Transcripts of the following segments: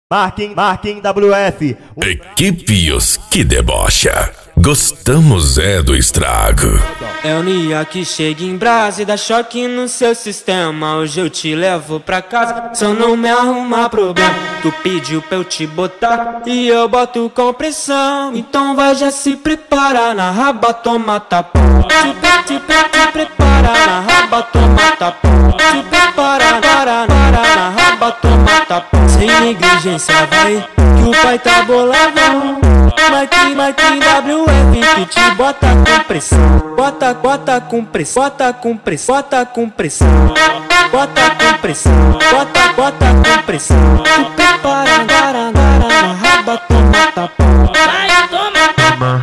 Marquem WF. Equipe Os que debocha. Gostamos é do estrago. É o Nia que chega em brasa e dá choque no seu sistema. Hoje eu te levo pra casa, só não me arrumar problema. Tu pediu pra eu te botar e eu boto com pressão. Então vai já se prepara, na raba toma tapão. Te prepara, na raba toma tapão. Te prepara, na raba toma tapão. Sem negligência vai, que o pai tá boladão. Marquinhos WF que te bota com pressão. Bota com pressão, bota com pressão, bota com pressão. Bota com pressão, bota com pressão. Tu prepara, na raba toma tapão. Vai, toma, toma,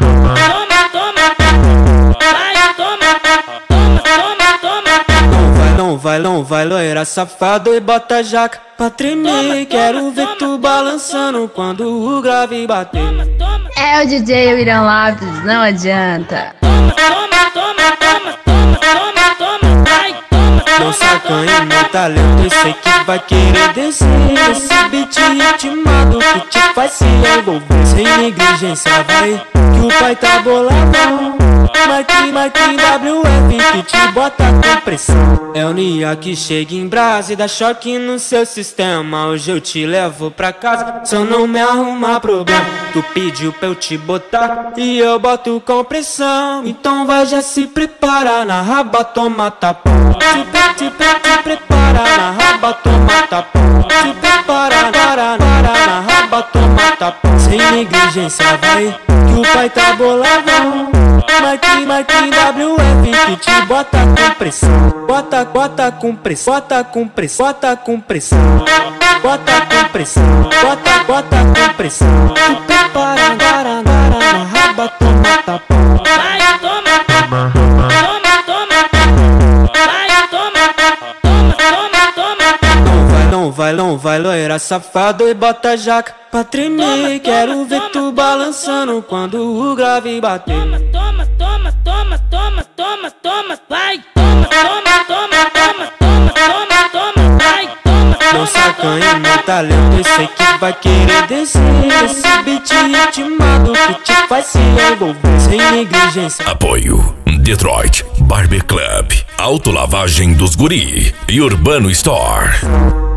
vai, toma. Não vai, loira safado e bota jaca pra tremer. Quero ver tu balançando quando o grave bater. É o DJ Irã Lopes, não adianta. Não sacanha meu talento, eu sei que vai querer descer. Esse beat ritmado que te faz se envolver. Sem negligência vai, que o pai tá boladão. Marquinhos WF que te bota com pressão. É o Nia que chega em brasa e dá choque no seu sistema. Hoje eu te levo pra casa, só não me arrumar problema. Tu pediu pra eu te botar e eu boto com pressão. Então vai já se prepara, na raba toma tapão. Te prepara, na raba toma tapão. Te prepara, na raba toma tapão. Sem negligência vai, que o pai tá boladão. Marquinhos WF que te bota com pressão. Bota com pressão, bota com pressão, bota com pressão. Bota com pressão, bota com pressão. Tu prepara, na raba toma tapão. Vai, toma, toma, vai, toma. Não vai, loira safado e bota jaca pra tremer. Quero ver tu balançando quando o grave bater. Toma, vai, toma, vai, toma. Não sacanha meu talento, eu sei que vai querer descer. Esse beat ritmado que te faz se envolver. Sem negligência. Apoio Detroit Barber Club, Autolavagem dos Guri e Urbano Store.